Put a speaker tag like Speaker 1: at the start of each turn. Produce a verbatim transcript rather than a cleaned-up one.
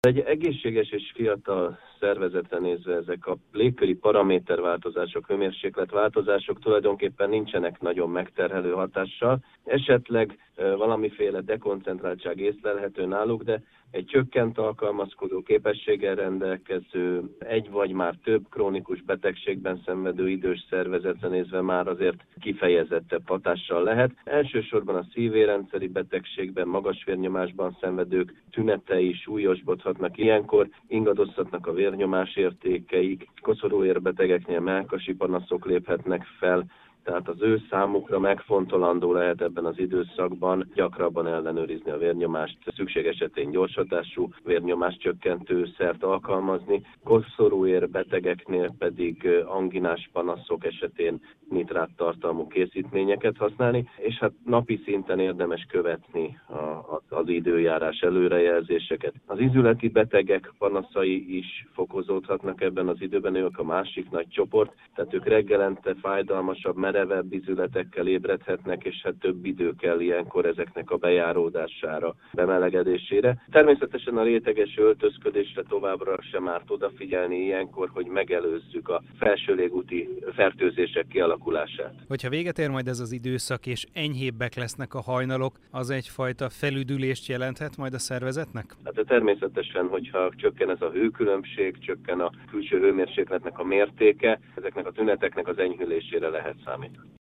Speaker 1: Egy egészséges és fiatal szervezetre nézve ezek a légköri paraméterváltozások, hőmérsékletváltozások tulajdonképpen nincsenek nagyon megterhelő hatással. Esetleg e, valamiféle dekoncentráltság észlelhető náluk, de egy csökkent alkalmazkodó képességgel rendelkező, egy vagy már több krónikus betegségben szenvedő idős szervezetre nézve már azért kifejezettebb hatással lehet. Elsősorban a szívérendszeri betegségben, magas vérnyomásban szenvedők tünetei súlyosbodhatnak, ilyenkor ingadozhatnak a vérnyomás értékeik, koszorúérbetegeknél mellkasi panaszok léphetnek fel, tehát az ő számukra megfontolandó lehet ebben az időszakban gyakrabban ellenőrizni a vérnyomást, szükség esetén gyorshatású vérnyomáscsökkentő szert alkalmazni, koszorúér betegeknél pedig anginás panaszok esetén nitráttartalmú készítményeket használni, és hát napi szinten érdemes követni a, a, az időjárás előrejelzéseket. Az ízületi betegek panaszai is fokozódhatnak ebben az időben, ők a másik nagy csoport, tehát ők reggelente fájdalmasabb, merevebb ízületekkel ébredhetnek, és hát több idő kell ilyenkor ezeknek a bejáródására, bemelegedésére. Természetesen a réteges öltözködésre továbbra sem árt odafigyelni ilyenkor, hogy megelőzzük a felső légúti fertőzések kialakulását.
Speaker 2: Hogyha véget ér majd ez az időszak, és enyhébbek lesznek a hajnalok, az egyfajta felüdülést jelenthet majd a szervezetnek?
Speaker 1: Hát természetesen, hogyha csökken ez a hőkülönbség, csökken a külső hőmérsékletnek a mértéke, ezeknek a tüneteknek az enyhülésére lehet számítani.